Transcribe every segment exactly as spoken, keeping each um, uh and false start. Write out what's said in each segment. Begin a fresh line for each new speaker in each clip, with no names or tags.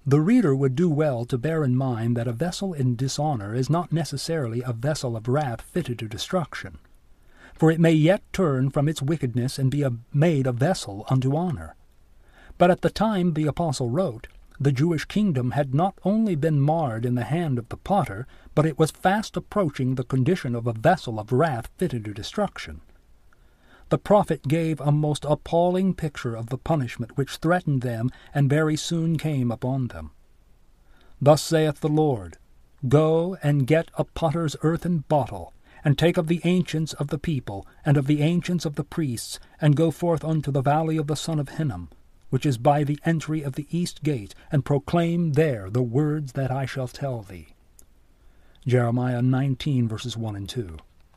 The reader would do well to bear in mind that a vessel in dishonor is not necessarily a vessel of wrath fitted to destruction, for it may yet turn from its wickedness and be a, made a vessel unto honor. But at the time the apostle wrote, the Jewish kingdom had not only been marred in the hand of the potter, but it was fast approaching the condition of a vessel of wrath fitted to destruction. The prophet gave a most appalling picture of the punishment which threatened them and very soon came upon them. Thus saith the Lord, Go and get a potter's earthen bottle, and take of the ancients of the people, and of the ancients of the priests, and go forth unto the valley of the son of Hinnom, which is by the entry of the east gate, and proclaim there the words that I shall tell thee. Jeremiah nineteen, verses one and two.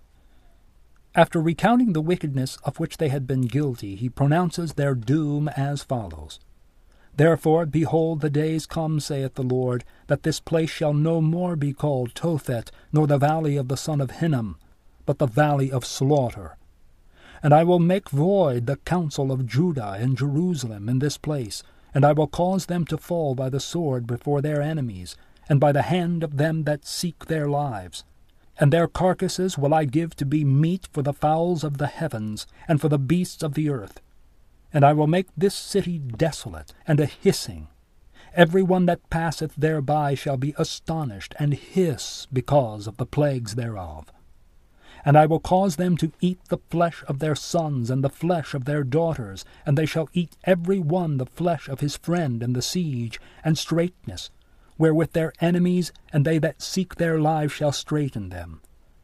After recounting the wickedness of which they had been guilty, he pronounces their doom as follows. Therefore, behold, the days come, saith the Lord, that this place shall no more be called Tophet, nor the valley of the son of Hinnom, but the valley of slaughter. And I will make void the counsel of Judah and Jerusalem in this place, and I will cause them to fall by the sword before their enemies, and by the hand of them that seek their lives. And their carcasses will I give to be meat for the fowls of the heavens, and for the beasts of the earth. And I will make this city desolate, and a hissing. Every one that passeth thereby shall be astonished, and hiss because of the plagues thereof. And I will cause them to eat the flesh of their sons, and the flesh of their daughters, and they shall eat every one the flesh of his friend in the siege, and straitness, wherewith their enemies and they that seek their lives shall straiten them.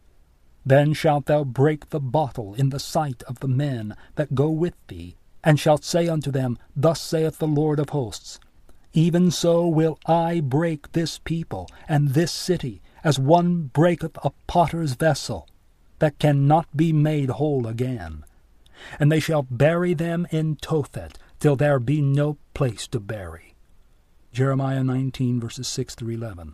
Then shalt thou break the bottle in the sight of the men that go with thee, and shalt say unto them, Thus saith the Lord of hosts, Even so will I break this people and this city, as one breaketh a potter's vessel, that cannot be made whole again. And they shall bury them in Tophet, till there be no place to bury. Jeremiah nineteen, verses six through eleven.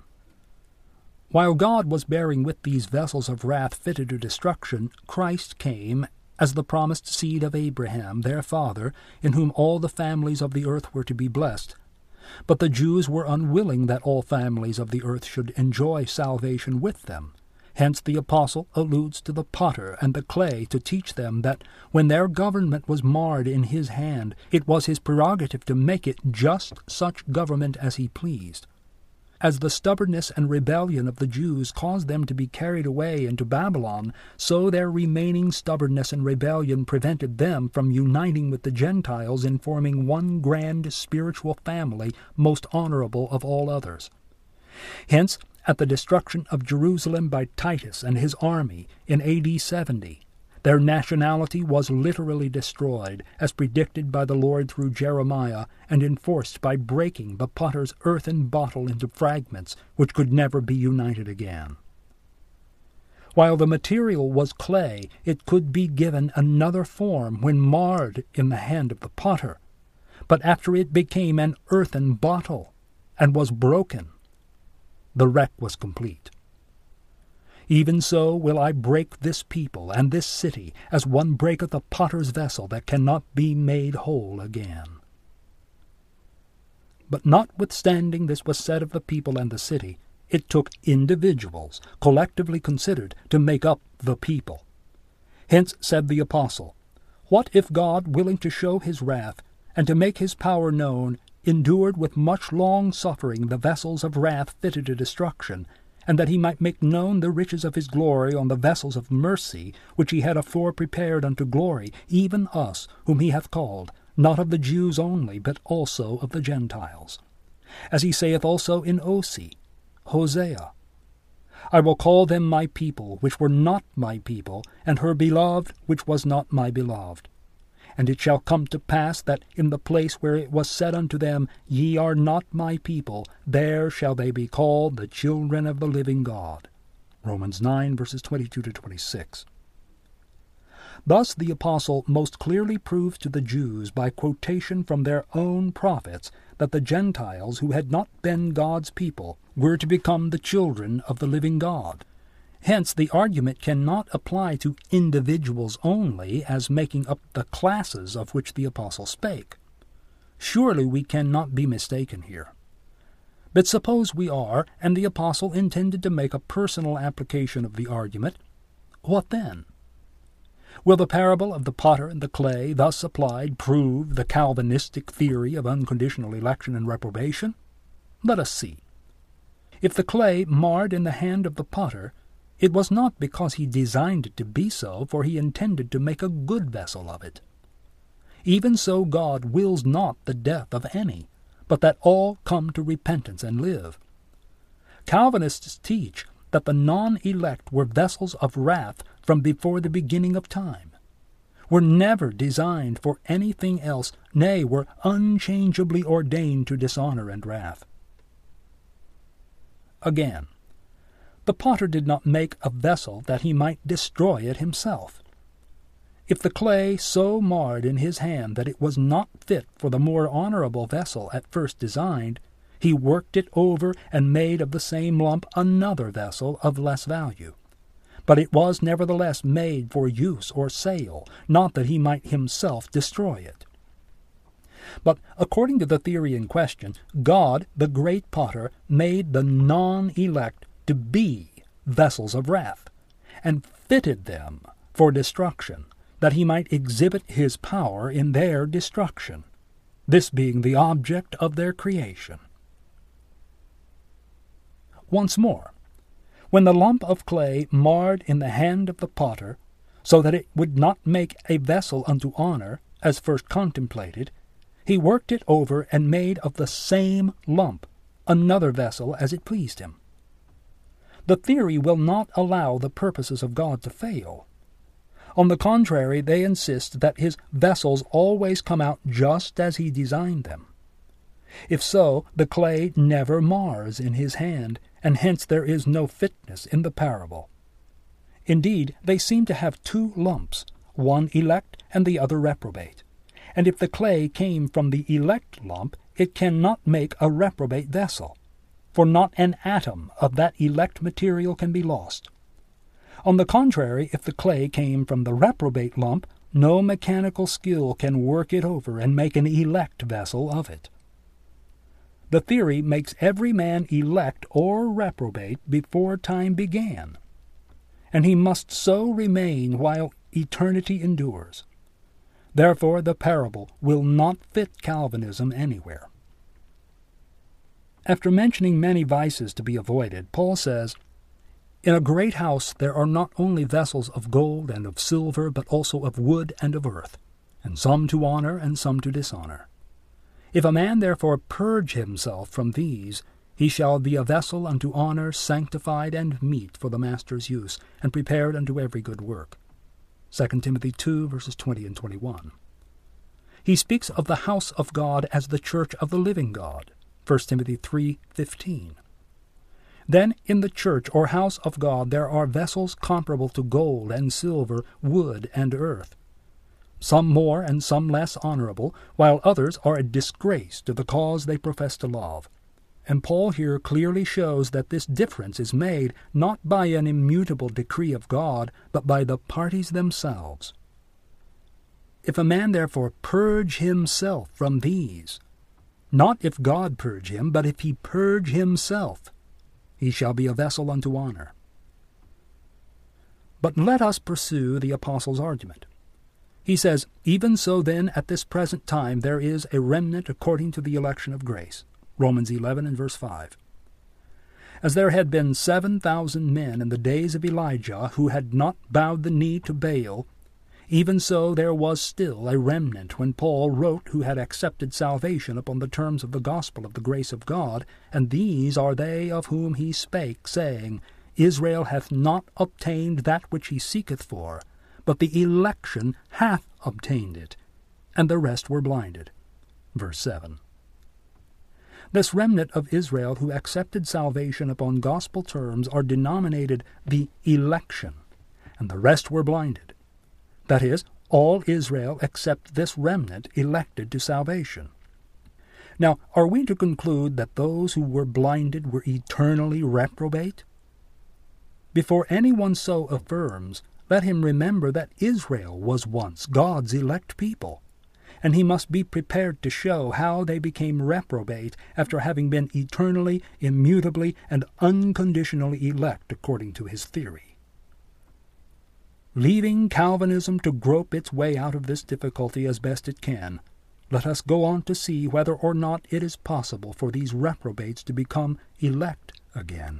While God was bearing with these vessels of wrath fitted to destruction, Christ came as the promised seed of Abraham, their father, in whom all the families of the earth were to be blessed. But the Jews were unwilling that all families of the earth should enjoy salvation with them. Hence the apostle alludes to the potter and the clay to teach them that when their government was marred in his hand, it was his prerogative to make it just such government as he pleased. As the stubbornness and rebellion of the Jews caused them to be carried away into Babylon, so their remaining stubbornness and rebellion prevented them from uniting with the Gentiles in forming one grand spiritual family, most honorable of all others. Hence, at the destruction of Jerusalem by Titus and his army in A D seventy, their nationality was literally destroyed, as predicted by the Lord through Jeremiah, and enforced by breaking the potter's earthen bottle into fragments which could never be united again. While the material was clay, it could be given another form when marred in the hand of the potter. But after it became an earthen bottle and was broken, the wreck was complete. Even so will I break this people and this city, as one breaketh a potter's vessel that cannot be made whole again. But notwithstanding this was said of the people and the city, it took individuals, collectively considered, to make up the people. Hence said the apostle, What if God, willing to show his wrath, and to make his power known, endured with much long suffering the vessels of wrath fitted to destruction, and that he might make known the riches of his glory on the vessels of mercy, which he had afore prepared unto glory, even us, whom he hath called, not of the Jews only, but also of the Gentiles. As he saith also in Osee, Hosea, I will call them my people, which were not my people, and her beloved, which was not my beloved. And it shall come to pass that in the place where it was said unto them, Ye are not my people, there shall they be called the children of the living God. Romans nine, verses twenty-two to twenty-six. Thus the apostle most clearly proves to the Jews by quotation from their own prophets that the Gentiles who had not been God's people were to become the children of the living God. Hence, the argument cannot apply to individuals only as making up the classes of which the apostle spake. Surely we cannot be mistaken here. But suppose we are, and the apostle intended to make a personal application of the argument, what then? Will the parable of the potter and the clay thus applied prove the Calvinistic theory of unconditional election and reprobation? Let us see. If the clay marred in the hand of the potter, it was not because he designed it to be so, for he intended to make a good vessel of it. Even so God wills not the death of any, but that all come to repentance and live. Calvinists teach that the non-elect were vessels of wrath from before the beginning of time, were never designed for anything else, nay, were unchangeably ordained to dishonor and wrath. Again, the potter did not make a vessel that he might destroy it himself. If the clay so marred in his hand that it was not fit for the more honorable vessel at first designed, he worked it over and made of the same lump another vessel of less value. But it was nevertheless made for use or sale, not that he might himself destroy it. But according to the theory in question, God, the great potter, made the non-elect to be vessels of wrath, and fitted them for destruction, that he might exhibit his power in their destruction, this being the object of their creation. Once more, when the lump of clay marred in the hand of the potter, so that it would not make a vessel unto honor, as first contemplated, he worked it over and made of the same lump another vessel as it pleased him. The theory will not allow the purposes of God to fail. On the contrary, they insist that his vessels always come out just as he designed them. If so, the clay never mars in his hand, and hence there is no fitness in the parable. Indeed, they seem to have two lumps, one elect and the other reprobate. And if the clay came from the elect lump, it cannot make a reprobate vessel, for not an atom of that elect material can be lost. On the contrary, if the clay came from the reprobate lump, no mechanical skill can work it over and make an elect vessel of it. The theory makes every man elect or reprobate before time began, and he must so remain while eternity endures. Therefore the parable will not fit Calvinism anywhere. After mentioning many vices to be avoided, Paul says, "In a great house there are not only vessels of gold and of silver, but also of wood and of earth, and some to honor and some to dishonor. If a man therefore purge himself from these, he shall be a vessel unto honor, sanctified and meet for the master's use, and prepared unto every good work." Second Timothy two, verses twenty and twenty-one. He speaks of the house of God as the church of the living God. First Timothy three fifteen. Then in the church or house of God there are vessels comparable to gold and silver, wood and earth, some more and some less honorable, while others are a disgrace to the cause they profess to love. And Paul here clearly shows that this difference is made not by an immutable decree of God, but by the parties themselves. If a man therefore purge himself from these, not if God purge him, but if he purge himself, he shall be a vessel unto honor. But let us pursue the apostle's argument. He says, "Even so then at this present time there is a remnant according to the election of grace." Romans eleven and verse five. As there had been seven thousand men in the days of Elijah who had not bowed the knee to Baal, even so there was still a remnant when Paul wrote who had accepted salvation upon the terms of the gospel of the grace of God, and these are they of whom he spake, saying, Israel hath not obtained that which he seeketh for, but the election hath obtained it, and the rest were blinded. Verse seven. This remnant of Israel who accepted salvation upon gospel terms are denominated the election, and the rest were blinded. That is, all Israel except this remnant elected to salvation. Now, are we to conclude that those who were blinded were eternally reprobate? Before anyone so affirms, let him remember that Israel was once God's elect people, and he must be prepared to show how they became reprobate after having been eternally, immutably, and unconditionally elect according to his theory. Leaving Calvinism to grope its way out of this difficulty as best it can, let us go on to see whether or not it is possible for these reprobates to become elect again.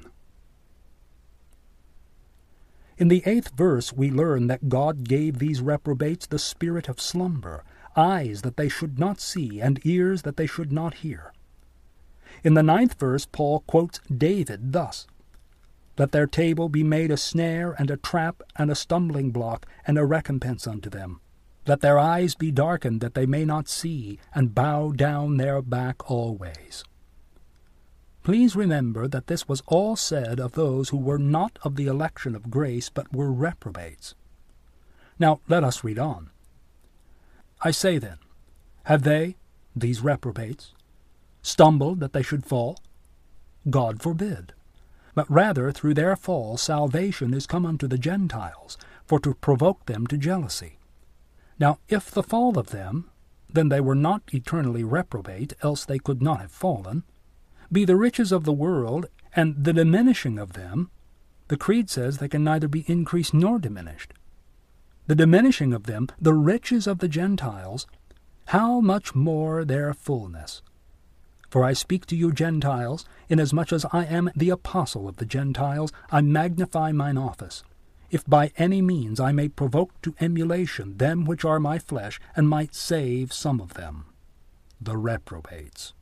In the eighth verse we learn that God gave these reprobates the spirit of slumber, eyes that they should not see, and ears that they should not hear. In the ninth verse Paul quotes David thus, "Let their table be made a snare and a trap and a stumbling block and a recompense unto them. Let their eyes be darkened that they may not see, and bow down their back always." Please remember that this was all said of those who were not of the election of grace, but were reprobates. Now let us read on. "I say then, have they, these reprobates, stumbled that they should fall? God forbid. But rather through their fall salvation is come unto the Gentiles, for to provoke them to jealousy. Now if the fall of them, then they were not eternally reprobate, else they could not have fallen, be the riches of the world, and the diminishing of them, the Creed says they can neither be increased nor diminished. The diminishing of them, the riches of the Gentiles, how much more their fullness? For I speak to you Gentiles, inasmuch as I am the apostle of the Gentiles, I magnify mine office, if by any means I may provoke to emulation them which are my flesh, and might save some of them, the reprobates.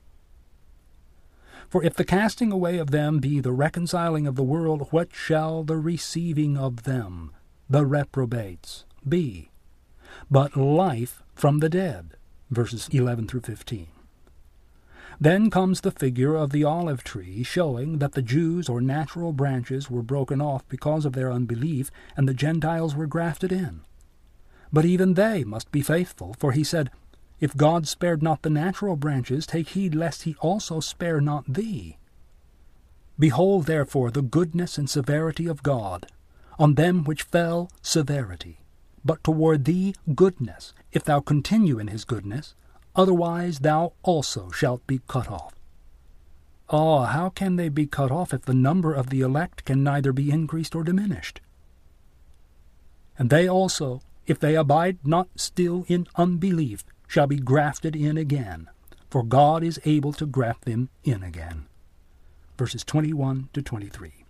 For if the casting away of them be the reconciling of the world, what shall the receiving of them, the reprobates, be? But life from the dead." Verses eleven through fifteen. Then comes the figure of the olive tree, showing that the Jews or natural branches were broken off because of their unbelief, and the Gentiles were grafted in. But even they must be faithful, for he said, "If God spared not the natural branches, take heed lest he also spare not thee. Behold therefore the goodness and severity of God. On them which fell, severity. But toward thee goodness, if thou continue in his goodness, otherwise thou also shalt be cut off." Ah, how can they be cut off if the number of the elect can neither be increased or diminished? "And they also, if they abide not still in unbelief, shall be grafted in again, for God is able to graft them in again." Verses twenty-one to twenty-three.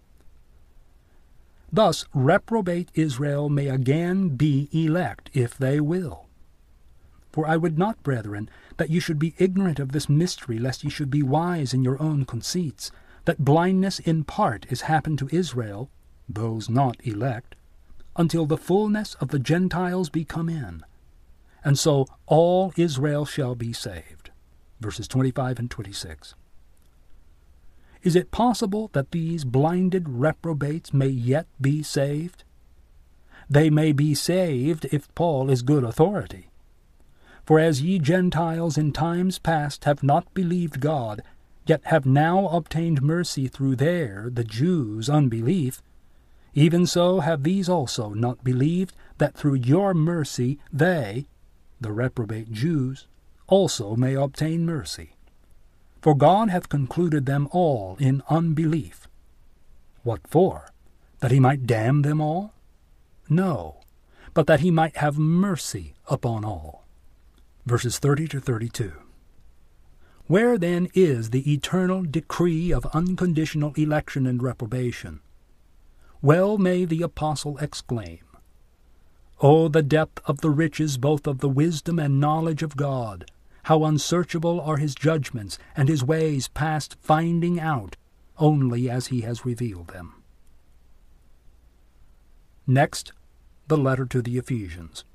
Thus reprobate Israel may again be elect, if they will. For I would not, brethren, that you should be ignorant of this mystery, lest ye should be wise in your own conceits, that blindness in part is happened to Israel, those not elect, until the fullness of the Gentiles be come in. And so all Israel shall be saved. Verses twenty-five and twenty-six. Is it possible that these blinded reprobates may yet be saved? They may be saved if Paul is good authority. For as ye Gentiles in times past have not believed God, yet have now obtained mercy through their, the Jews', unbelief, even so have these also not believed, that through your mercy they, the reprobate Jews, also may obtain mercy. For God hath concluded them all in unbelief. What for? That he might damn them all? No, but that he might have mercy upon all. Verses thirty to thirty-two. Where then is the eternal decree of unconditional election and reprobation? Well may the apostle exclaim, "O the depth of the riches both of the wisdom and knowledge of God! How unsearchable are his judgments, and his ways past finding out, only as he has revealed them." Next, the letter to the Ephesians.